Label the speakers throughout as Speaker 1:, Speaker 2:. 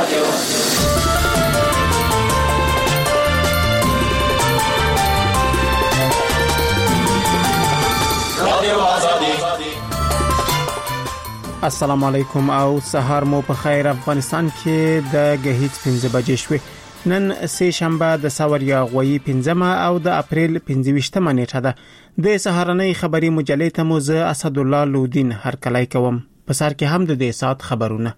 Speaker 1: السلام علیکم او سهار مو په خیر. افغانستان کې د غهیت 5 بجې شوې. نن سه شنبه د سوریا غوي 15 او د اپریل 25 نیټه ده. د سهارنۍ خبري مجلې ته مو زه اسد الله لودین هر کله کوم. په سر کې هم د دې سات خبرونه.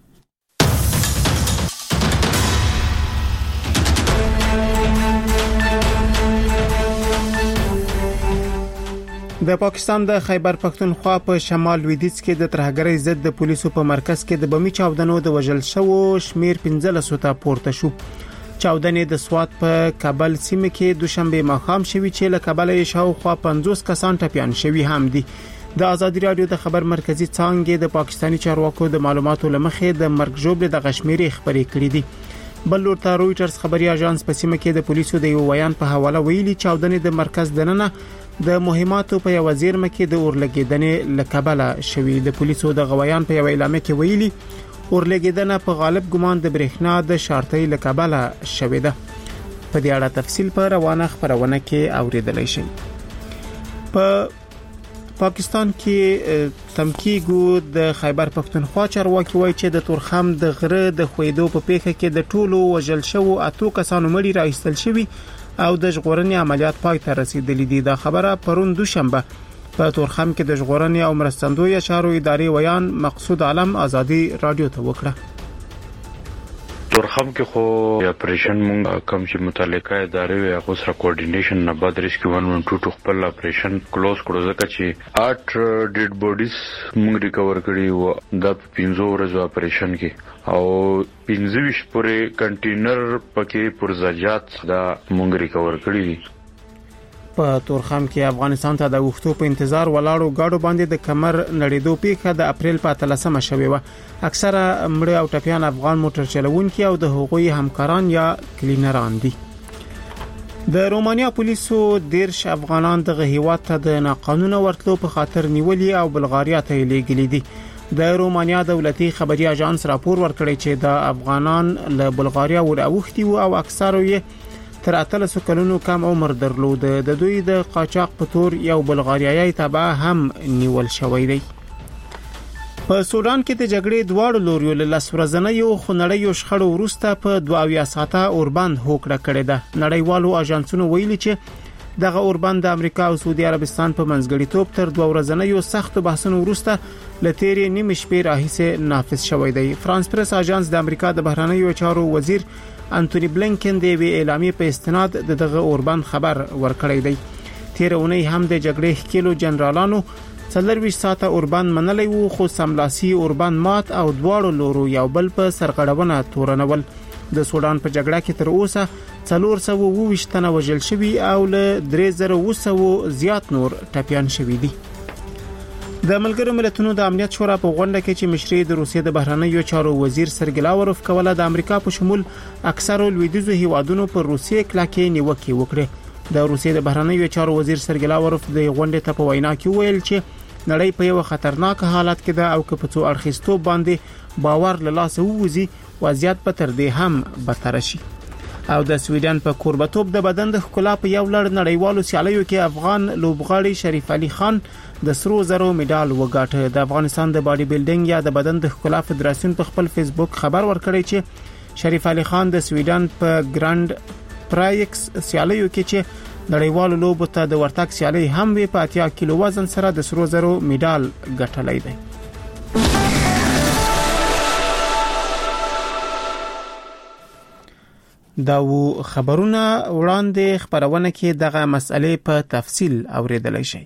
Speaker 1: د پاکستان د خیبر پختونخوا په شمال لویدیځ کې د ترهګرۍ ضد د پولیسو په مرکز کې د بمي چاودنو د وژل شوو شمیر 15 ته پورته شو. چاودنې د سوات په کابل سیمه کې دوشنبه ماښام شوې چې له کابل شاوخوا 50 کسان ټپيان شوي هم دي. د آزادي رادیو د خبر مرکزی څانګې د پاکستانی چارواکو د معلوماتو لمخې د مرګ جوړ د غشمیري خبرې کړې دي. بل ورته رويټرز خبري اژانس په سیمه کې د پولیسو د یو بیان په حواله ویلي چاودنې د مرکز دننه د مهماتو په یو وزیر مکه د اورلګیدنې لکبله شوی. د پولیسو د غویان په یو اعلامیه کې ویلي اورلګیدنه په غالب ګمان د برېښنا د شارټۍ لکبله شوی ده. په دې اړه تفصیل په روانه خبرونه کې اوریدلای شئ. په پاکستان کې تمکیګو د خیبر پختونخوا چارواکي وایي چې د تورخم د غره د خویدو په پیښه کې د ټولو وژل شوو 8 کسانو مړي راایستل شوی او د ژغورنې عملیات پای ته رسیدلې دي. دا خبره پرون دوشنبه په تورخم کې د ژغورنې او مرستندوی چارو ادارې ویان مقصود عالم آزادي رادیو ته وکړه.
Speaker 2: تورخم کې خو اپریشن مونږ کوم چې متعلقه ادارې وي هغه سره کوارډینیشن نه بعد ریسکیو 112 خپل اپریشن کلوز کړو ځکه چې 8 ډیډ بوډیز مونږ ریکور کړی و د 15 ورځو اپریشن کې او 25 پورې کنټینر پکې پرزاجات دا مونږ ریکور کړی دي.
Speaker 1: په تورخم کې افغانستان ته د وختو په انتظار ولاړو گاډو باندې د کمر نړیدو پیښه د اپریل په 13مه شوې و. اکثره مړه او ټپيان افغان موټر چلوونکي او د هغوی همکاران یا کلینران دي. د رومانیا پولیسو 10 افغانان د هیواد ته د ناقانونه ورتلو په خاطر نیولي او بلغاریا ته لیږلي دي. د رومانیا دولتي خبري اژانس راپور ورکړی چې د افغانان له بلغاریا وراوښتي او اکثره یې تر 13 کلونو کم عمر درلود. د دوی د قاچاق په تور یو بلغاریایي تبع هم نیول شوی دی. په سودان کې د جګړې دواړو لوريو له لسورزنیو خنړیو شخړو وروسته په 22 ساعته اوربند هوکړه کړې ده. نړیوالو اژانسونو ویلي چې دغه اوربند د امریکا او سعودي عربستان په منځګړیتوب تر 2 ورځې سخت بحثونو وروسته لتیرې نیمه شپې راهیسه نافذ شوی دی. فرانس پریس اژانس د امریکا د بهرنیو چارو وزیر انټونی بلینکن د وی اعلامیه په استناد دغه اوربند خبر ورکړی دی. تیرونی هم د جګړې کېلو جنرالانو 24 ساعته اوربند منلای وو خو سملاسي اوربند مات او دواړو لورو یو بل په سرغړونه تورنول. د سودان په جګړه کې تر اوسه 422 تنه وژل شوي او له 3000 زیات نور ټپيان شوي دي. د ملګرو ملتونو د امنیت شورا په غونډه کې چې مشري د روسیې د بهرنیو چارو وزیر سرګی لاوروف کوله د امریکا په شمول اکثرو لویدیځو هیوادونو پر روسیې کلکې نیوکه وکړه. د روسیې د بهرنیو چارو وزیر سرګی لاوروف د غونډې ته په وینا کې ویل چې نړۍ په یو خطرناک حالت کې ده او که په څو اړخیستو باندې باور له لاسه ووزي وضعیت به تر دې هم بدتر شي. او د سویډن په کوربتوب د بدن د ښکلا په یو لړ نړیوالو سیالیو کې افغان لوبغاړي شریف علي خان د سرو زرو میډال وګاټه. د افغانستان د باډي بلډینګ یا د بدن د ښکلا فدراسیون په خپل فیسبوک خبر ورکړی چې شریف علي خان د سویډن په ګراند پرایکس سیالیو کې چې نړیوالو لوبو ته د ورتګ سیالي هم وی په 80 کیلو وزن سره د سرو زرو میډال ګټلای دی. دا و خبرونه وړاندې خبرونه کې دغه مسئله په تفصیل اوریدلای شئ.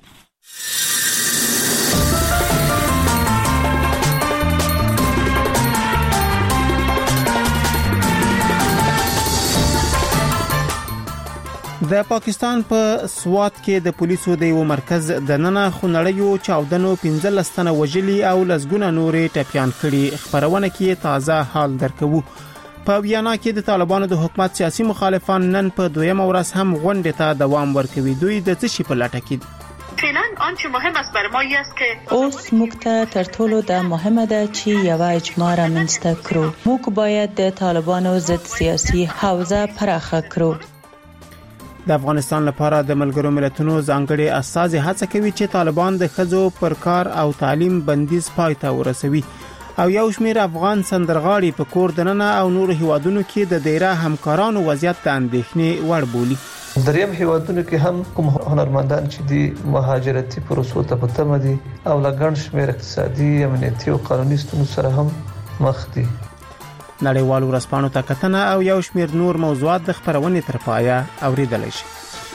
Speaker 1: د پاکستان په سوات کې د پولیسو د یو مرکز د ننه خنړیو چاودنو 15 تنه وژلي او لسګونه نورې ټپيان کړي. خبرونه کې تازه حال درکوو. په ویانا کې د طالبانو د حکومت سیاسي مخالفان نن په دویمه ورځ هم غونډه ته دوام ورکوي. دوی د څه شي په لټه کې
Speaker 3: فعلا آنچه مهم است برای ما است که
Speaker 4: اوس موږ ته تر ټولو دا مهمه ده چې یو اجماع رامنځته کړو. موږ باید د طالبانو ضد سیاسي حوزه پراخه کړو.
Speaker 1: د افغانستان لپاره د ملګرو ملتونو ځانګړي استازي هڅه کوي چې طالبان د ښځو پر کار او تعلیم بندیز پای ته ورسوي او یو شمېر افغان سندرغاړي په کور دننه او نور هیوادونو کې د دایره همکارانو وضعیت د اندېښنې وړ بولي.
Speaker 5: دریم هیوادونو کې هم کوم هنرمندان چې دي مهاجرتي پروسو ته په تمه دي او لګڼ شمېر اقتصادي امنیتي او قانوني ستونزو سره هم مخ دي.
Speaker 1: نړیوالو ورځپاڼو ته کتنه او یو شمېر نور موضوعات د خبرونې تر پایه اوریدلای شي.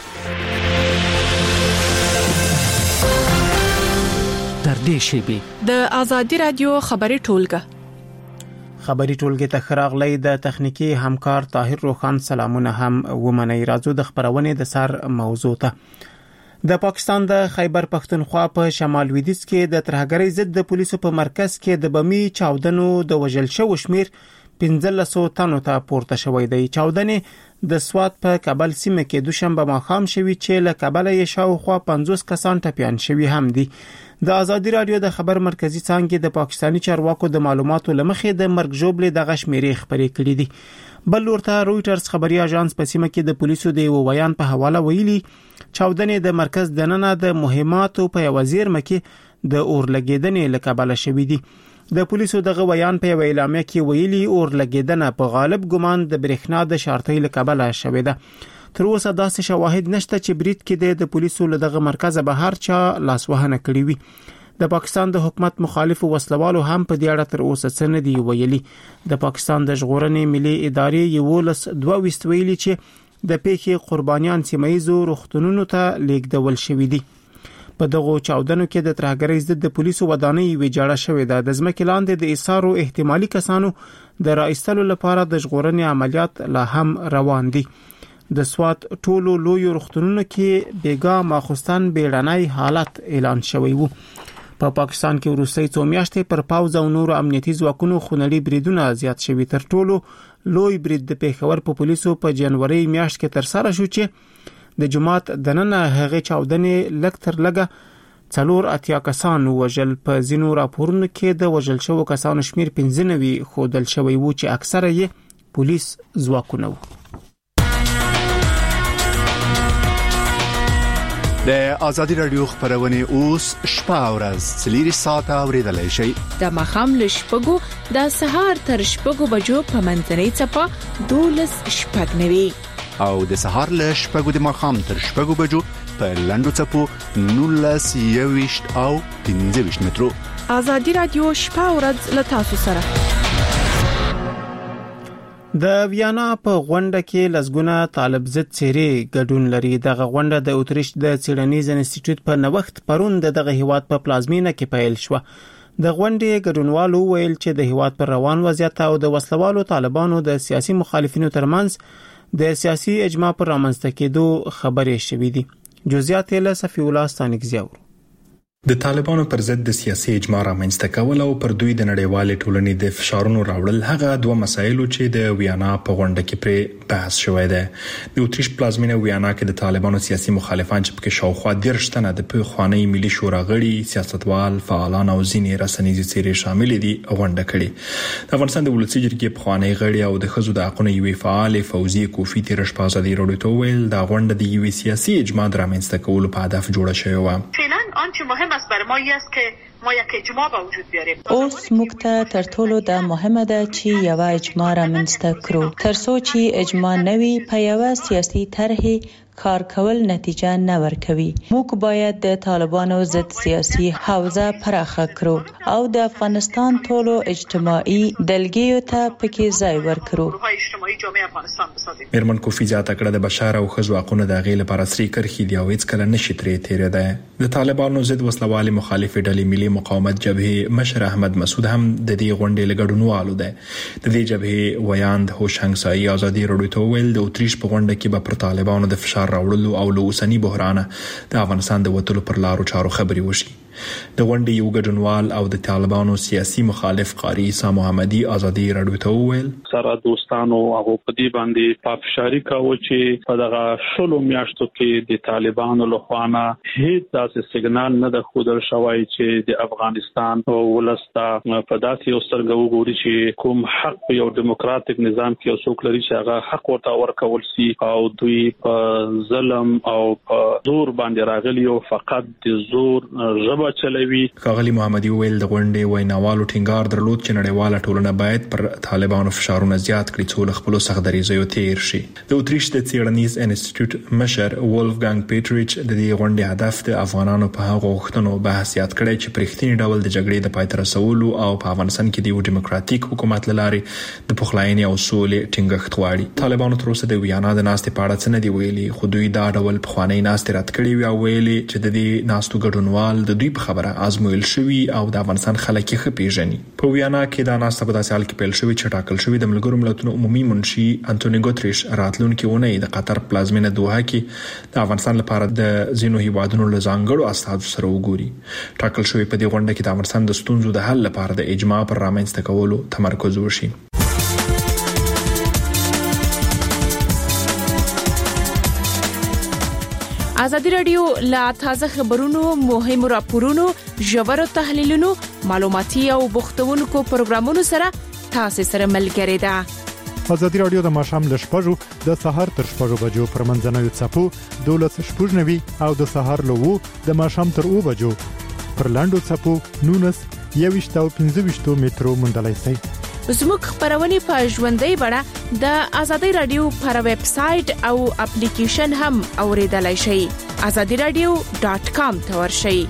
Speaker 6: در دې شیبه د آزادی رادیو خبری ټولګه
Speaker 1: خبری ټولګه ته خراغلی د تخنیکی همکار طاهر روخان سلامونه هم ومني. راځو د خبرونې د سر موضوع ته. د پاکستان د خیبر پختونخوا په شمال لویدیځ کې د ترهګرۍ ضد د پولیسو په مرکز کې د بمی چاودنو د وژل شو شمیر 1500 تنو ته پورته شوی دی. چاودنې د سوات په کابل سیمه کې دوشنبه ماښام شوی چې له کابل یې شاوخوا 50 کسان ټپیان شوی هم دي. د آزادی رادیو د خبر مرکزی څانګې د پاکستانی چارواکو د معلوماتو لمخې د مرګ جوړې د غشمیرې خبرې کړې دي. بل ورته رويټرز خبري اژانس په سیمه کې د پولیسو د ویان په حواله ویلي چاودنې د مرکز دننه د مهماتو په وزیر مکه د اورلګیدنې لکباله شوې دي. د پولیسو دغه ویان په اعلامیه کې ویلي اورلګیدنه په غالب ګمان د برېښنا د شارټۍ لکباله شوې ده. تر اوسه داسې شواهد نشته چې برید کې د پولیسو له دغه مرکز به هر چا لاسوهنه کړې وي. د پاکستان د حکومت مخالف وسلوالو هم په دې اړه تر اوسه څه نه دی ویلي. د پاکستان د ژغورنې ملي ادارې یولس 22 ویلي چې د پیښې قربانیان سیمایزو روغتونونو ته لیږدول شوې دي. په دغه چاودنو کې د ترهګرۍ ضد د پولیسو ودانۍ ویجاړه شوې ده. د ځمکې لاندې د ایثارو احتمالي کسانو د راایستلو لپاره د ژغورنې عملیات لا هم روان دي. د سوات ټولو لوی روغتونونو کې بیګا ماخستان بیړنۍ حالت اعلان شوی وو. په پاکستان کې وروستي 2 میاشتې پر پاوز او نور امنیتي ځواکونو خونړي بریدونه زیات شوي. تر ټولو لوی برید د پیښور په پولیسو په جنوري میاشت کې تر سره شو چې د جماعت دننه هغه چاودنې لکتر لګه 4 کسان وژل. په زینو راپورونو کې د وژل شوو کسانو شمیر 95 خودل شوی وو چې اکثره یې پولیس ځواکونه وو.
Speaker 7: د آزادی رادیو خبرونه اوس شپه او ورځ 4 ساعته اوریدلای شئ.
Speaker 6: د مخام لشپګو د سهار تر شپګو بجو په منځنۍ چپه 12 شپږ نوي
Speaker 7: او د سهار لشپګو د مخام تر شپګو بجو په لندو چپو 19 21 او 15 مترو.
Speaker 6: آزادی رادیو شپه او ورځ له تاسو سره.
Speaker 1: د ویانا په غونډه کې لسګونه طالب ضد څېرې ګډون لري. دغه غونډه د اوتریش د څېړنیز انسټیټیوټ په نوښت پرون دغه هیواد په پلازمینه کې پیل شو. د غونډې ګډونوالو ویل چې د هیواد پر روان وضعیت او د وسلوالو طالبانو د سیاسي مخالفینو ترمنځ د سیاسي اجماع پر رامنځته کېدو خبرې شوې دي. جزئیات له صفی الله ستانکزیاور.
Speaker 8: د طالبانو پر ضد د سیاسي اجماع رامنځته کول او پر دوی د نړیوالې ټولنې د فشارونو راوړل هغه دوه مسایلو چې د ویانا په غونډه کې پر بحث شوی دی. د اوتریش پلازمینه ویانا کې د طالبانو سیاسي مخالفان چې په شاوخوا 10 تنه د پخوانی ملي شورا غړي، سیاستوال، فعالان او ځینې رسنیزي څېرې شامل دي غونډه کړې. د افغانستان د ولسی جرګې پخوانی غړي او د خزو د حقوقو یوې فعال فوزیه کوفی تیر شپه آزادی رادیو ته ویل د غونډه د یوې سیاسي اجماع رامنځته کولو په هدف جوړه شوې و.
Speaker 3: آنچه مهم است برای ما است که ما یک اجماع به وجود بیاریم.
Speaker 4: اوس موږ ته تر ټولو د مهمه ده چې یو اجماع رامنځته کړو. ترڅو چې اجماع نوي په یو سیاسي طرح کار کول نتیجه نه ورکوي. موږ باید د طالبانو ضد سیاسي حوزه پراخه کړو او د افغانستان ټولو اجتماعي دلګیو ته پکې ځای ورکړو.
Speaker 8: میرمن کوفی زیاته کړه د بشر او خزو حقوقو د غیله پر اصلي کرخي دی او هیڅ کله نشي تیرې ده. د طالبانو ضد وسلوالي مخالف ډلې ملي مقاومت جبهه مشر احمد مسعود هم د دې غونډې لګډونوالو ده. د دې جبهه ویاند هوشنګ سای آزادی رادیو ته ویل د اوتریش په غونډه کې به پر طالبانو د فشار راوړلو او له اوسنی بحران د افغانستان د وټلو پر لارو چارو خبري وشي. د غونډې یو ګډونوال او د طالبانو سیاسي مخالف قاری عیسی محمدي ازادي رادیو ته وویل
Speaker 9: سره دوستانو هغه په دې باندې پافشاری کاوه چې په دغه شلو میاشتو کې د طالبانو لخوا نه هیڅ داسې سیګنال نه د خودل شوی چې د افغانستان ولستا په داسې یو سترګو وګوري چې کوم حق په یو دیموکراتیک نظام کې یو څوک لري چې هغه حق ورته ورکول شي او دوی په ظلم او په زور باندې راغلي او فقط د زور ژبه چلوي.
Speaker 8: ښاغلي محمدي ویل د غونډې ویناوالو ټینګار درلود چې نړیواله ټولنه باید پر طالبانو فشارونه زیات کړي څو له خپل سختدریزیو تیر شي. د اتریش د څېړنیز انسټیټیوټ مشر وولفګانګ پیټریچ د دې غونډې هدف د افغانانو په هغو غوښتنو بحث یاد کړی چې په رښتیني ډول د جګړې د پای ته رسولو او په افغانستان کې د یو دیموکراتیک حکومت لارې د پخلاینې او سولې ټینګښت غواړي. طالبانو تر اوسه د ویانا د ناستې په اړه څه نه دی ویلي، خو دوی دا ډول پخوانی ناستې رد کړي وي او ویلي چې د دې ناستو ګډونوال د دوی په خبره آزمویل شوي او د افغانستان خلک یې ښه پیژني. په ویانا کې دا ناسته په داسې حال کې پیل شوې چې ټاکل شوی د ملګرو ملتونو عمومي منشي انټونی ګوتریش راتلونکي اونۍ د قطر پلازمینه دوحه کې د افغانستان لپاره د ځینو هیوادونو له ځانګړو استازو سره وګوري. ټاکل شوی په دې غونډه کې د افغانستان د ستونزو د حل لپاره د اجماع پر رامنځته کولو تمرکز وشي.
Speaker 6: ازادي رادیو لا تازه خبرونو، مهم راپورونو، ژور تحلیلونو، معلوماتي او بوختونکو پروګرامونو سره تاسو سره ملګری ده.
Speaker 10: ازادي رادیو د ماښام ل 6:00 د سحر تر 6:00 بجو پر منځنوي څپو 12:90 او د سحر له 2 د ماښام تر 2 بجو پر لاندو څپو 19 او 15 مترو مندلای شي.
Speaker 6: زموږ خبرونه په ژوندۍ بڼه د ازادي رادیو پر ویب سټ او اپلیکیشن هم اوریدلای شئ. azadiradio.com ته ورشئ.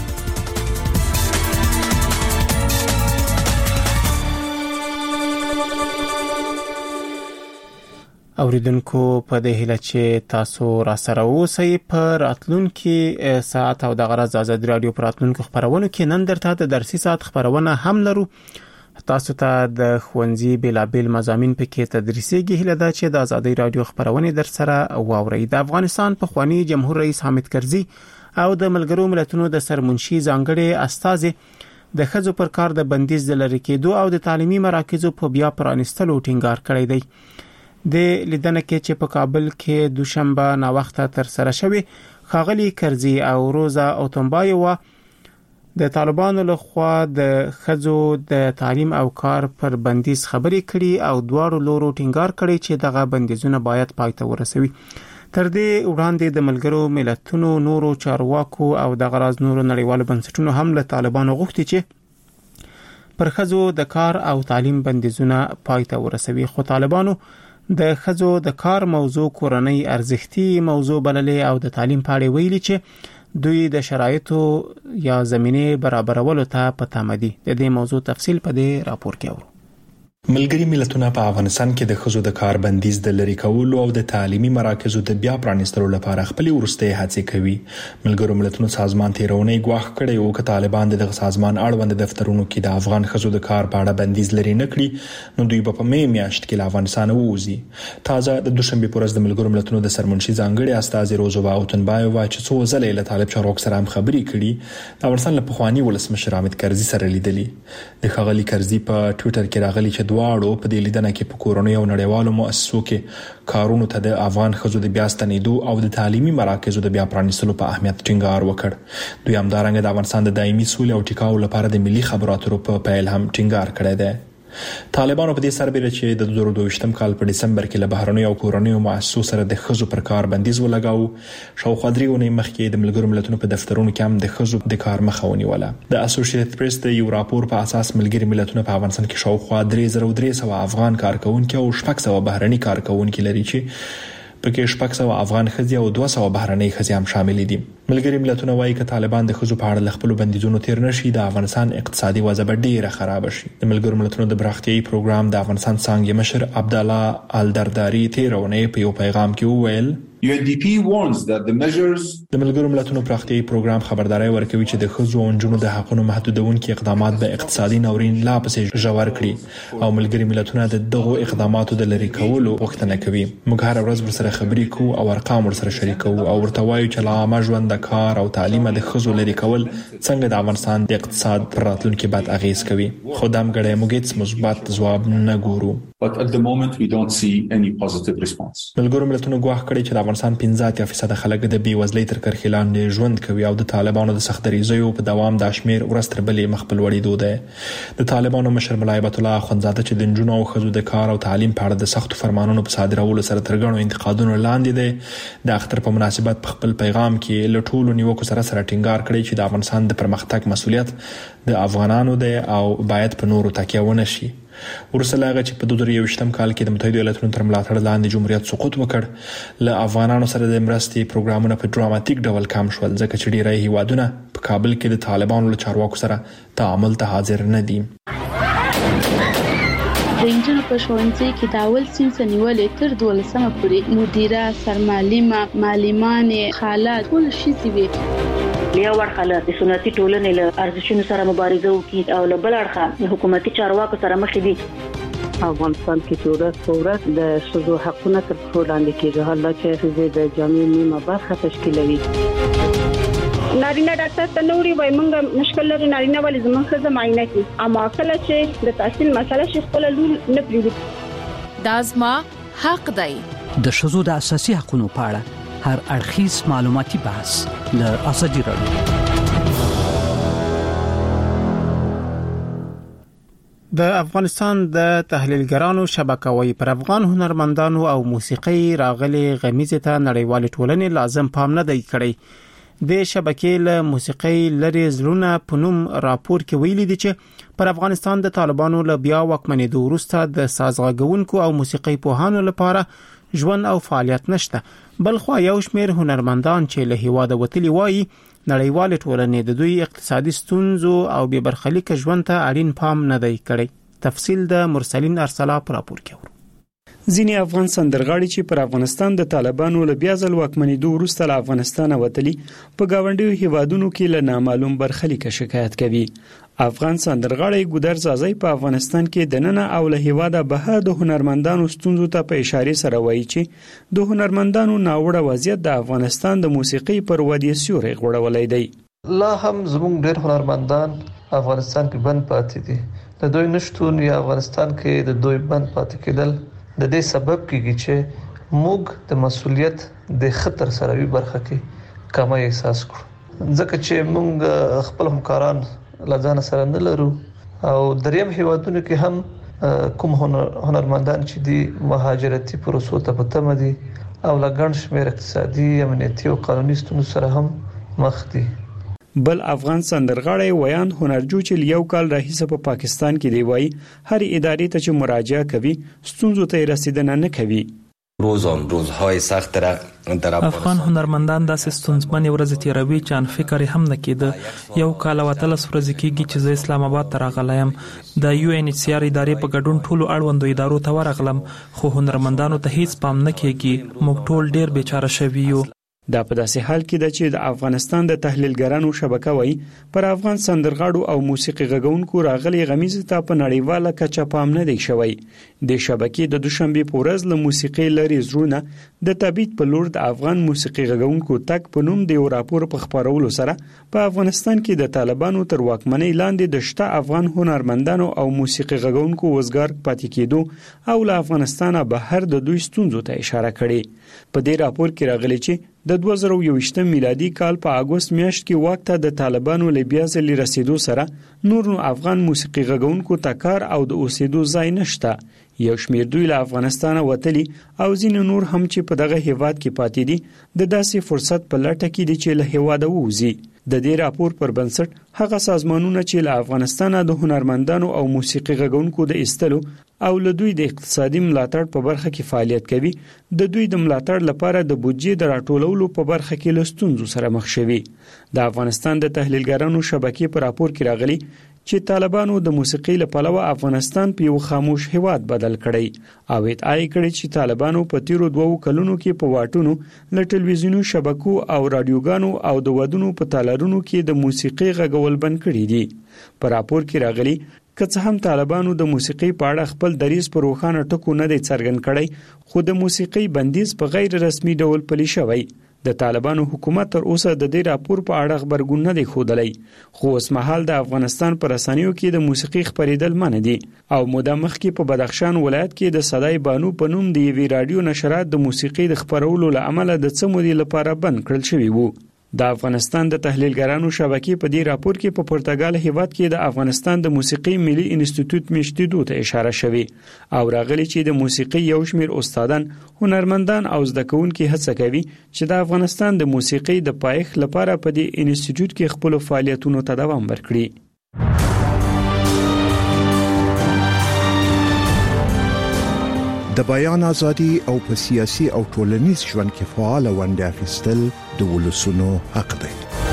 Speaker 1: اوریدونکو په دې هیله چې تاسو را سره اوسئ په راتلونکي ساعت او د غرض ازادي رادیو پر راتلونکو خبرونو کې نن درته د درسي ساعت خبرونه هم لرو. تاسو ته د خوندزي بلابل مضامین پکې تدریسيږي. هله دا چې د ازادي رادیو خبرونه در سره واورئ. د افغانستان په خواني جمهور رئیس حامد کرزي او د ملګرو ملتونو د سرمنشي ځانګړي استازي د خځو پر کار د بندیز د لری کېدو او د تعلیمي مراکزو په بیا پرانستلو ټینګار کړی دی. د لیدنه کې چې په کابل کې دوشنبه نا وخته تر سره شوی، ښاغلي کرزي او روزا اوتمبایوا د طالبانو لخوا د خځو د تعلیم او کار پر بندیز خبرې کړي او دواړو لورو ټینګار کړي چې دغه بندیزونه باید پای ته ورسوي. تر دې وړاندې د ملګرو ملتونو نورو چارواکو او د غراض نورو نړیوالو بنسټونو هم له طالبانو غوښتي چې پر خځو د کار او تعلیم بندیزونه پای ته ورسوي، خو طالبانو د خځو د کار موضوع کورنۍ ارزښتي موضوع بللې او د تعلیم په اړه ویلي چې دوی د شرایطو یا زمینه برابرولو ته پته مدي. د دې موضوع تفصیل په دې راپور کې اورو.
Speaker 8: ملګری ملتونه په افغانستان کې د خځو د کار بندیز د لری کولو او د تعلیمي مراکزو د بیا پرانستلو لپاره خپل ورسته هڅې کوي. ملګرو ملتونو سازمان تیرونې غواخ کړي او چې طالبان د سازمان اړوند دفترونو کې د افغان خځو د کار په اړه بندیز لري نه کړي، نو دوی په مې میاشت کې له افغانستان ووزي. تازه د دوشنبه پر ورځ د ملګرو ملتونو د سرمنشي ځانګړي استاذ روزا اوتنبایوا چې څو ځله له طالب چارواکو سره هم خبرې کړي، د افغانستان له پخوانی ولسمشر حامد کرزي سره لیدلي. د ښاغلي کرزي په ټوئیټر کې راغلي چې دواړو په دې لیدنه کې په کورونو او نړیوالو مؤسسو کې کارونو ته د افغان خځو د بیا ستنېدو او د تعلیمي مراکزو د بیا پرانیستلو په اهمیت ټینګار وکړ. دوی همدارنګه د افغانستان د دایمي سولې او ټیکاو لپاره د ملي خبراتو په پیل هم ټینګار کړی دی. طالبانو په دې سربېره چې د 2022م کال په دسمبر کې له بهرنیو او کورنیو مؤسسو سره د خځو پر کار بندیز ولګاو، شاوخوا 3 ونې مخکې د ملګرو ملتونو په دفترونو کې هم د خځو د کار مخه ونیوله. د اسوسییټډ پریس د یو راپور په اساس ملګري ملتونه په افغانستان کې شاوخوا 3300 افغان کارکونکي او 600 بهرني کارکونکي لري چې پکې 600 افغان ښځې او 200 بهرنۍ ښځې هم شامل دي. ملګري ملتونه وايي چې طالبان د ښځو په اړه خپل بندیزونو تیر نشي، د افغانستان اقتصادي وضع ډیره خراب شي. د ملګرو ملتونو د پراختیايي پروګرام د افغانستان څنګه مشر عبد الله الدرداری تیرونه په یو پیغام کې وویل
Speaker 11: UNDP warns that the measures
Speaker 8: د ملګرو ملتونو پراختیايي پروګرام خبرداري ورکوي چې د ښځو او نجونو د حقوقو محدودونکو اقدامات به اقتصادي ناورین لا پسې ژور کړي او ملګري ملتونه د دغو اقداماتو د لری کولو غوښتنه کوي. موږ هر ورځ ورسره خبرې کوو او ارقام ورسره شریکو او ورته وایو چې لا عامه ژوند د کار او تعلیم د ښځو لری کول څنګه د افغانستان د اقتصاد پر راتلونکي بد اغیز کوي. خو دا مګړې موږ هیڅ مثبت ځواب نه ګورو.
Speaker 11: But at the moment we don't see any positive response.
Speaker 8: ملګرو ملتونو ګواښ کړی چې د افغانستان 15% خلک د بیوزلۍ تر کرښې لاندې ژوند کوي او د طالبانو د سخت دریځیو په دوام د شمیر ورستر بلې مخ په لوړېدو ده. د طالبانو مشر ملا هیبت الله اخوندزاده چې د نجونو او ښځو د کار او تعلیم په اړه د سختو فرمانونو په صادرولو سره تر ګڼو انتقادونو لاندې ده، د اختر په مناسبت په خپل پیغام کې له ټولو نیوکو سره ټینګار کړی چې د افغانستان د پرمختګ مسؤلیت د افغانانو ده او باید په نورو تکیه ونه شي. ورسره هغه چې په 2021م کال کې د متحده ایالاتونو تر ملاتړ لاندې جمهوریت سقوط وکړ، له افغانانو سره د مرستې پروګرامونه په ډراماتیک ډول کم شول ځکه چې ډیری هیوادونه په کابل کې د طالبانو له چارواکو سره تعامل ته حاضر نه دي.
Speaker 12: د انجنونو په ښوونځي کې د اول صنف نیولې تر 12مه پورې مدیره، سرمعلمه، معلمانې، خاله ټول شي وي.
Speaker 13: یو ورخه د سنتي ټولنې له ارزښتونو سره مبارزه وکړي او له بل اړخه حکومتي چارواکو سره مخ دي.
Speaker 14: افغانستان کې چې ورځ په ورځ د ښځو حقونه تر پښو لاندې کېږي، حالا چې ښځې د جامعې نیمه برخه تشکیلوي.
Speaker 15: نارینه ډاکټر ته نوري وای مونږ مشکل لري، نارینه ولې زموږ ښځه معاینه کوي، اما کله چې د تحصیل مسله شي خپل لول نه پریږدي.
Speaker 6: دا زما حق دی.
Speaker 16: د ښځو د اساسي حقوقو په اړه هر اړخیز معلوماتي بحث له ازادي راډیو.
Speaker 1: د افغانستان د تحلیلګرانو شبکه وايي پر افغان هنرمندانو او موسیقي راغلي غمیزه ته نړیوال ټولنې لازم پام نه دی کړی. د شبکې له موسیقي لري زلونه پنوم راپور کې ویلي دي چې پر افغانستان د طالبانو له بیا واکمنېدو وروسته د سازغږونکو او موسیقي پوهانو لپاره ژوند او فعالیت نشته. بلخو یو شمېر هنرمندان چې له هیواده وتلي وایي نړیوال ټولنې د دوی اقتصادي ستونزو او بې برخلیک ژوند ته اړین پام نه دی کړی. تفصیل د مرسلین ارسلا پر راپور کې.
Speaker 17: ځینې افغان سندرغاړي چې پر افغانستان د طالبانو له بیا ځل واکمنېدو وروسته له افغانستانه وتلي په گاونډیو هیوادونو کې له نامعلوم برخلیک شکایت کوي. افغان سندرغاړي ګودر زازای په افغانستان کې د نن او له هیواده بهر د هنرمندانو ستونزو ته په اشاره سره وایي چې د هنرمندانو ناوړه وضعیت د افغانستان د موسیقي پر ودې سیوري غوړولای دی.
Speaker 5: لا هم زموږ ډېر هنرمندان افغانستان کې بند پاتې دي. د دوی نشټون یا افغانستان کې د دوی بند پاتې کېدل د دې سبب کېږي چې موږ د مسؤلیت د خطر سره وی برخه کې کمه احساس کړو، ځکه چې موږ خپل همکاران لزان سره نه لرو او دریم هیوادونو کې هم کوم هنرمندان چې دي مهاجرتي پروسو ته پتم دي او لګن شمیر اقتصادي، امنیتي او قانوني ستونزو سره هم مخ دي.
Speaker 17: بل افغان سندرغاړی ویان هنرجو چې یو کال راهیسه په پاکستان کې دی وایي هر ادارې ته چې مراجعه کوي ستونزو ته رسیدنه نه کوي.
Speaker 18: روزهای سخت در
Speaker 19: افغان هنرمندان داسې ستونزمنې ورځې تیروي چې ان فکر هم نه کېده. یو کال او 13 ورځې کېږي چې زه اسلام آباد ته راغلم. د UNHCR ادارې په ګډون ټولو اړوندو ادارو ته ورغلم خو هنرمندانو ته هیڅ پام نه کېږي. موږ ټول ډېر بیچاره شوي یو.
Speaker 17: دا په داسې حال کې ده چې د افغانستان د تحلیلګرانو شبکه وایي پر افغان سندرغاړو او موسیقي غږونکو راغلي غمیزه ته په نړیواله کچه پام نه دی شوی. د شبکې د دوشنبه په ورځ له موسیقي لري زرونه د تبعید په لور د افغان موسیقي غږونکو تک په نوم د راپور په خبرولو سره په افغانستان کې د طالبانو تر واکمنۍ لاندې د شته افغان هنرمندانو او موسیقي غږونکو وزګار پاتې کېدو او له افغانستانه بهر د دوی ستونزو ته اشاره کړې. په دې راپور کې راغلي چې د 2021 میلادي کال په اگست میاشت کې وخت ته د طالبانو له بیا ځلې رسیدو سره نور افغان موسیقي غږونکو ته کار او د اوسېدو ځای نشته. یو شمېر دوی له افغانستانه وتلي او ځینې نور هم چې په دغه هیواد کې پاتې دي د داسې فرصت په لټه کې دي چې له هیواده ووځي. د دې راپور پر بنسټ هغه سازمانونه چې له افغانستانه د هنرمندانو او موسیقي غږونکو د ایستلو او له دوی د اقتصادي ملاتړ په برخه کې فعالیت کوي د دوی د ملاتړ لپاره د بودجې د راټولولو په برخه کې له ستونزو سره مخ شوي. د افغانستان د تحلیلګرانو شبکې په راپور کې راغلي چې طالبانو د موسیقي لپاره افغانستان په یو خاموش هواد بدل کړی او ادعای کړی چې طالبانو په تیرو 2 کلونو کې په واټونو ل ټلویزیونو شبکو او رادیوګانو او د ودونو په تالارونو کې د موسیقي غږول بند کړی دي. په راپور کې راغلي که څه هم طالبانو د موسیقي په اړه خپل دریځ په روښانه ټکو نه دی څرګند کړی، خو د موسیقي بندیز په غیر رسمي ډول پلی شوی. د طالبانو حکومت تر اوسه د دې راپور په اړه خبرګون نه دی ښودلی، خو اوس مهال د افغانستان پر رسنیو کې د موسیقي خبرېدل منع دي او موده مخکې په بدخشان ولایت کې د صدای بانو په نوم د یوې رادیو نشرات د موسیقي د خبرولو له امله د څه مودې لپاره بند کړل شوی وو. د افغانستان د تحلیلګرانو شبکې په دې راپور کې په پرتګال هیواد کې د افغانستان د موسیقي ملي انسټیټیوټ میشتیدو ته اشاره شوی او راغلي چې د موسیقي یو شمېر استادان، هنرمندان او زده کوونکي هڅه کوي چې د افغانستان د موسیقي د پایښت لپاره په دې انسټیټیوټ کې خپل فعالیتونو ته دوام ورکړي.
Speaker 20: د بیان ازادي او په سیاسي او ټولنیز ژوند کې فعال ونډه اخیستل د ولسونو حق دی.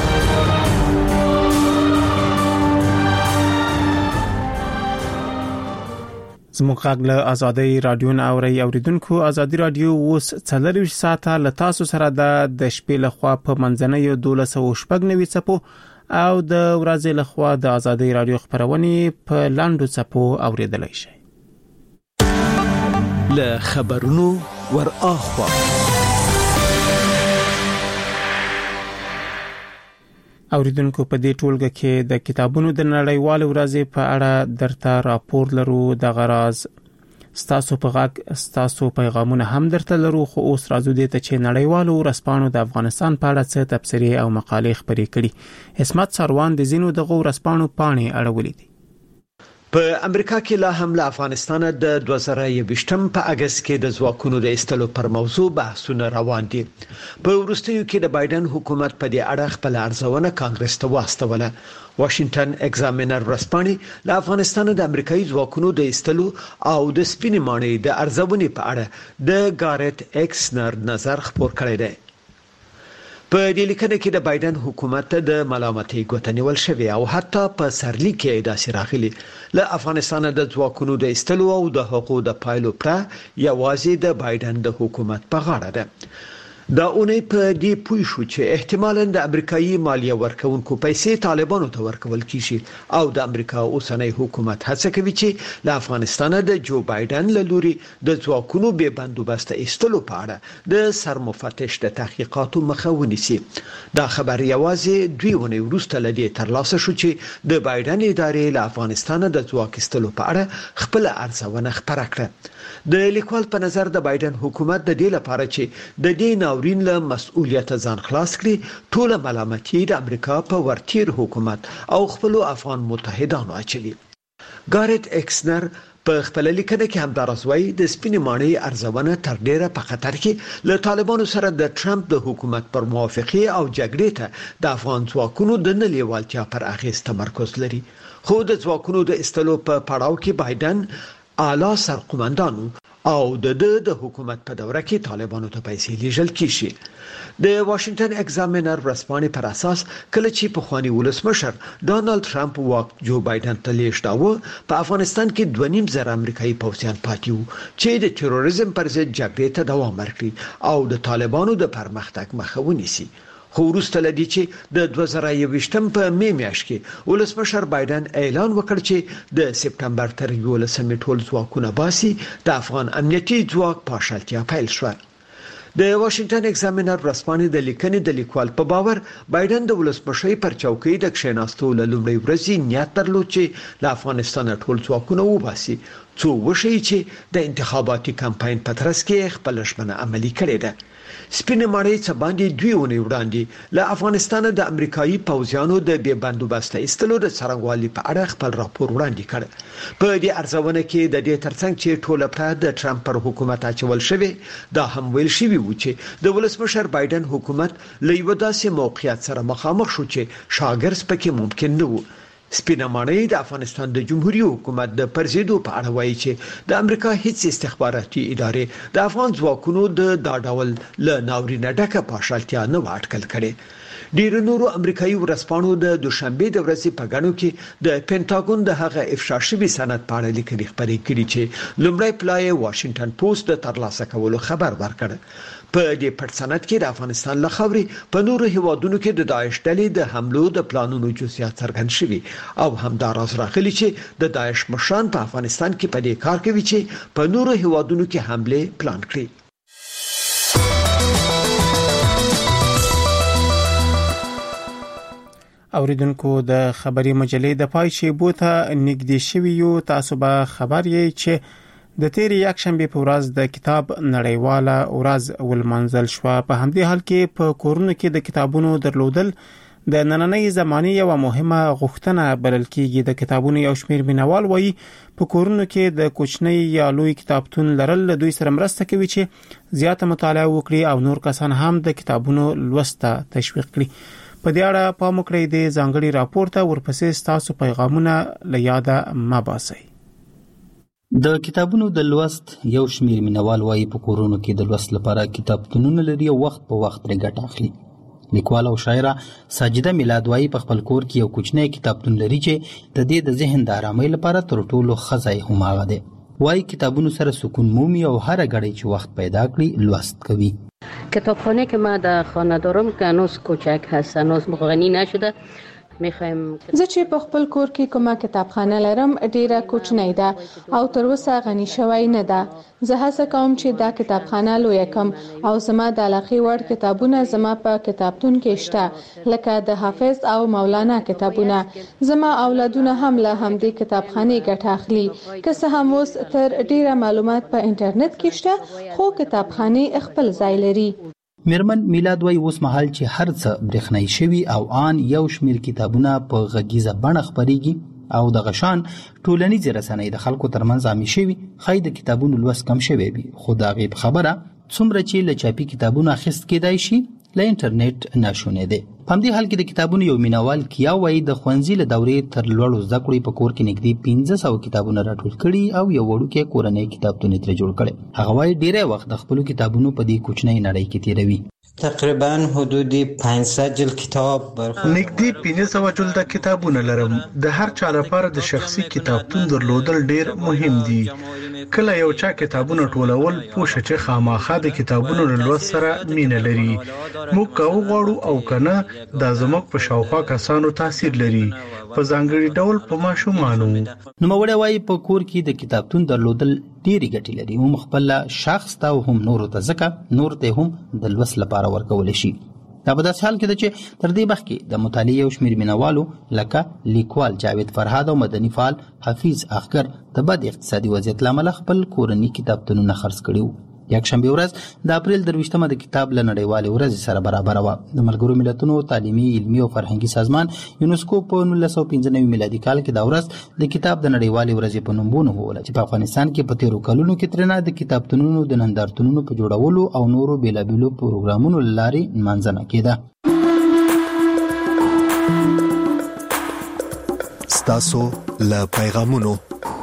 Speaker 1: زموږ غږ له ازادي رادیو نه اوریدونکو. ازادي رادیو اوس 24 ساعته له تاسو سره د شپې لخوا په منځنۍ 12:09 څپو او د ورځې لخوا د ازادي رادیو خبرونه په لاندو څپو اوریدلای شئ.
Speaker 21: له خبرونو ور اخوا
Speaker 1: اوریدونکو په دې ټولګه کې د کتابونو د نړیوال ورځې په اړه درته راپور لرو. د غراز ستاسو په غږ ستاسو پیغامونه هم درته لرو، خو اوس راځو دې ته چې نړیوالو ورځپاڼو د افغانستان په اړه څه تبصرې او مقالې خپرې کړي. اسمت سروان د زینو د ورځپاڼو پاڼې اړولې دي.
Speaker 22: په امریکا کې لا هم له افغانستان د 2020 په اگست کې د ځواکونو د ایستلو پر موضوع بحثونه روان دي. په وروستیو کې د بایدن حکومت په دې اړه خپل ارزونه کانګرس ته واستوله. واشنگټن ایگزامینر ورځپاڼې له افغانستان د امریکایي ځواکونو د ایستلو او د سپینې ماڼۍ د ارزونې په اړه د ګارت ایکسنر نظر خپور کړی دی. په دې لیکنه کې د بایدن حکومت د ملامتۍ ګوتنیول شوی او حتی په سرلی کې داسې راغلي له افغانستان د ځواکونو د ایستلو او د حقوقو د پایلو پر یوازې د بایدن د حکومت په غاړه ده. دا اونۍ په دې پوه شو چې احتمالاً د امریکایي مالیه ورکونکو پیسې طالبانو ته ورکول کیږي او د امریکا اوسنۍ حکومت هڅه کوي چې له افغانستان د جو بایدن له لوري د ځواکونو به بندوبست ایستلو په اړه د سرمفتش د تحقیقاتو مخه ونیسي. دا خبر یوازې 2 ونې وروسته لدی ترلاسه شو چې د بایدن ادارې له افغانستان د ځواک ایستلو په اړه خپل ارزونه خبره کړه. د لیکوال په نظر د بایدن حکومت د دې لپاره چې د دې ناورین له مسؤلیت ځان خلاص کړي ټول ملامتي د امریکا په ورتیر حکومت او خپل افغان متحدانو اچوي. ګارت ایکسنر په خپل لیکنه کې هم درځوي د سپینې ماڼۍ ارزونه تر ډیره په خطر کې له طالبانو سره د ټرمپ د حکومت پر موافقه او جګړې ته د افغان ځواکونو د نړیوالتیا پر اغیز تمرکز لري. خو د ځواکونو د ایستلو په پړاو کې بایدن اعلی سرقومندانو او د حکومت په دوره کې طالبانو ته پیسې لیږل کیږي. د واشنگټن ایگزامینر ورځپاڼې پر اساس کله چې په خواني ولسمشر ډانلډ ټرمپ واک جو بایدن ته لیږداوه په افغانستان کې 2.5 امریکایي پوځیان پاتې وو چې د تروریزم پر ضد جګړې ته دوام ورکړي او د طالبانو د پرمختګ مخه ونیسي. خو وروسته لدی چې د 2020 په می میاشت کې ولسمشر بایدن اعلان وکړ چې د سپتمبر تر 11 ټول ځواکونه باسي د افغان امنیتي ځواک پاشلتیا پیل شو. د واشنگټن ایگزامینر ورځپاڼې د لیکنې د لیکوال په باور بایدن د ولسمشر پر چوکۍ د کښیناستو لومړی ورځې نیت درلود چې له افغانستان ټول ځواکونه وباسي څو وشي چې د انتخاباتي کمپاین په ترڅ کې خپل ژمنه عملي کړې ده. سپینې ماڼۍ څخه باندې 2 ونې وړاندې له افغانستان د امریکایي پوځیانو د بې بندوبست ایستلو د څرنګوالي په اړه خپل راپور وړاندې کړ. په دې ارزونه کې د دې ترڅنګ چې ټوله پر د ټرمپ پر حکومت اچول شوی دا هم ویل شوی و چې د ولسمشر بایدن حکومت له یو داسې موقعیت سره مخامخ شو چې شاګرز پکې ممکن نه و. سپینه ماڼۍ د افغانستان د جمهوریت حکومت د پرزیدو په اړه وایي چې د امریکا هیڅ استخباراتي ادارې د افغان ځواکونو د ډاډول له ناورینه ډکه پاشلتیا نه واټکل کړي. ډیر نورو امریکایي ورځپاڼو د دوشنبه د ورځې په غاڼو کې د پینټاګون د هغه افشا شوی سند په اړه لیکلي خبرې کړي چې لومړی پلای واشنگټن پوسټ د ترلاسه کولو خبر ورکړ. په دې پټ سند کې د افغانستان له خاورې په نورو هیوادونو کې د داعش ډلې د حملو د پلانونو جزئیات څرګند شوي او همداراز راغلي چې د داعش مشران په افغانستان کې په دې کار کوي چې په نورو هیوادونو کې حمله پلان کړي.
Speaker 1: اوریدونکو د خبري مجلې د پای شی بوته نګدي شوی یو تاسو به خبر یې چې د تیری یک شنبه په ورځ د کتاب نړیواله ورځ ولمنځل شو. په همدې حال کې په کورونو کې د کتابونو درلودل د نننۍ زمانه یو مهمه غوښتنه بلل کېږي. د کتابونو یو شمېر مینوال وایي په کورونو کې د کوچنی یا لوی کتابتون لرل دوی سره مرسته کوي چې زیاته مطالعه وکړي او نور کسان هم د کتابونو لوست ته تشویق کړي. په دې اړه په مکړې د ځانګړي راپور ته ورپسې تاسو پیغامونه لیاده مباسي.
Speaker 2: د کتابونو د لوست یو شمیر مینوال وایي په کورونو کې د لوست لپاره کتابتونونه لري او وخت په وخت پرې ګټه اخلي. لیکواله او شاعره ساجده میلاد وایي په خپل کور کې یو کوچنی کتابتون لري چې د دې د ذهن د آرامۍ لپاره تر ټولو ښه ځای هم هغه دی. وایي کتابونو سره سکون مومي او هر غړی چې وخت پیدا کړي لوست کوي.
Speaker 7: کتابخانه که ما در خانه دارم که هنوز کوچک هست، هنوز غنی نشده.
Speaker 23: زه چې په خپل کور کې کومه کتابخانه لرم ډیره کوچنۍ ده او تر اوسه غنی شوی نه ده. زه هڅه کوم چې دا کتابخانه لوی کم او زما د علاقې وړ کتابونه زما په کتابتون کې شته لکه د حافظ او مولانا کتابونه. زما اولادونه هم له همدې کتابخانه ګټه اخلي. که څه هم اوس تر ډیره معلومات په انټرنیټ کې شته خو کتابخانه خپل ځای لري.
Speaker 2: میرمن میلاد وای اوس مهال چې هر څه برېښنایي شوي او آن یو شمیر کتابونه په غږیزه بڼه خپرېږي او د غشان ټولنیز رسنۍ د خلکو ترمنځ عامې شوي خای د کتابونو لوست کم شوی وي. خو دا غیب خبره څومره چې له چاپي کتابونو اخیست کېدای شي له انټرنیټ ناشونې ده. په همدې حال کې د کتابونو یو مینوال کیا وایي د ښوونځي له دورې تر لوړو زده کړې په کور کې نږدې 1500 کتابونه راټول کړي او یو وړوکی کورنۍ کتابتون ترې جوړ کړي. هغه وایي ډیری وخت د خپلو کتابونو په دې کوچنۍ نړۍ کې تیروي.
Speaker 24: تقریبا حدود 500 جلد کتاب
Speaker 25: نږدې 500 جلد کتابونه لرم. د هر چا لپاره د شخصي کتابتون درلودل ډیر مهم دي. کله یو چا کتابونه ټولول پوښه چې خامخا د کتابونو لوست سره مینه لري. موږ کوو غواړو او کنه دا زموږ په شاوخوا کسانو تاثیر لري په ځانګړي ډول په ماشومانو.
Speaker 2: نو موړی وایي په کور کې د کتابتون درلودل ډېری ګټې لري. هم خپل شخص ته هم نور ته ځکه نور ته هم د لوست لپاره ورکول شي. دا په داسې حال کې ده چې تر دې وخت کې د مطالعې یو شمېر مینوالو لکه لیکوال جاوید فرهاد او مدني فعال حفیظ اخگر د بد اقتصادي وضعیت له امله خپل کورني کتابتونونه خرڅ کړي وو. یک شنبه ورځ د اپریل 23مه د کتاب له نړیوالې ورځې سره برابر و. د ملګرو ملتونو تعلیمي علمي او فرهنګي سازمان یونسکو په 1995 میلادي کال کې دا ورځ د کتاب د نړیوالې ورځې په نوم ونوموله چې په افغانستان کې په تیرو کلونو کې ترنه د کتابتونونو د نندارتونونو په جوړولو او نورو بیلابیلو پروګرامونو لارې نمانځنه کېده.
Speaker 20: ستاسو له پیغامونو.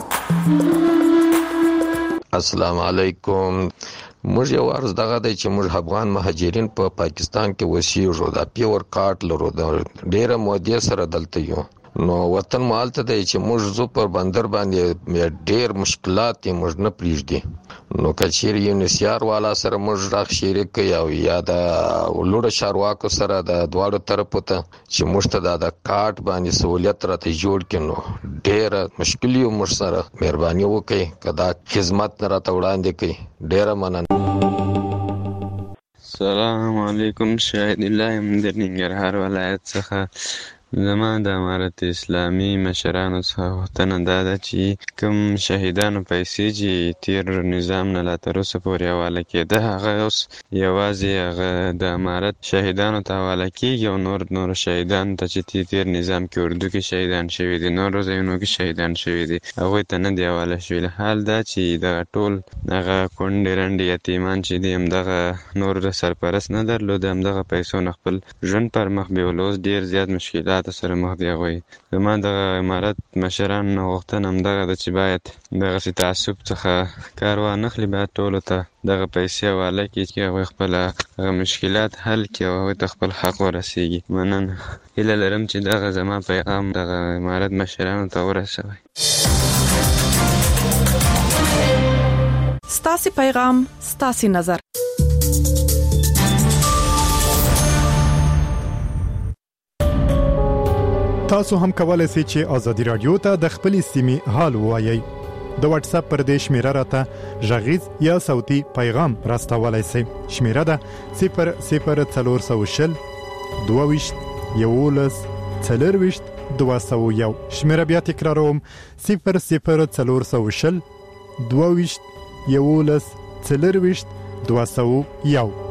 Speaker 26: السلام علیکم. موږ یو عرض دغه دی چې موږ افغان مهاجرین په پاکستان کې وسیږو. دا پیور کارت لرو. ډیره مودې سره دلته یو. نو وطن مالته دی چې موږ زو پر بندر باندې ډیر مشکلات یې موږ نه پریږدي. نو کچیر یو نسیار والا سره موږ راخ شریک یو یا د ولوړ چارواکو سره د دواړو طرفو ته چې موږ ته د کارت باندې سہولت راته جوړ کړي. ډیر مشکل یو موږ سره مهرباني وکړئ کدا خدمت راته وړاندې کړئ. ډیر مننه.
Speaker 27: السلام علیکم. شاهد الله من ننګرهار ولایت څخه. زما د امارت اسلامي مشرانو څخه غوښتنه دا ده چې کوم شهیدانو پیسې چې تیر نظام نه لا تر اوسه پورې حواله کېده هغه اوس یوازې هغه د امارت شهیدانو ته حواله کېږي او نور شهیدانو ته چې تیر نظام کې اردو کې شهیدان شوي دي نورو ځایونو کې شهیدان شوي دي هغوی ته نه دی حواله شوي. حال دا چې دغه ټول هغه کونډې رنډې یتیمان چې دي همدغه نور سرپرست نه درلود همدغه پیسو نه خپل ژوند پر مخ بیول. اوس ډېر زیات مشکلات مشکلاتو سره مخ دي هغوی. زما د امارت مشران غوښتنه همدغه ده چې باید دغسې تعصب څخه کار وانخلي، باید ټولو ته دغه پیسې حواله کړي چې هغوی خپل مشکلات حل کړي او هغوی ته خپل حق ورسیږي. مننه. هیله لرم چې دغه زما پیغام دغه امارت مشرانو ته ورسوي.
Speaker 6: ستاسو پیغام ستاسو نظر.
Speaker 3: تاسو هم کولای شئ چې ازادي رادیو ته د خپل سیمې حال ووایي. د واتس اپ پر دې شمیره راته ژغیز یا صوتي پیغام راستولای شئ. شمیره ده 00420 22 11 201. شمیره بیا تکراروم 00420 22 11 201.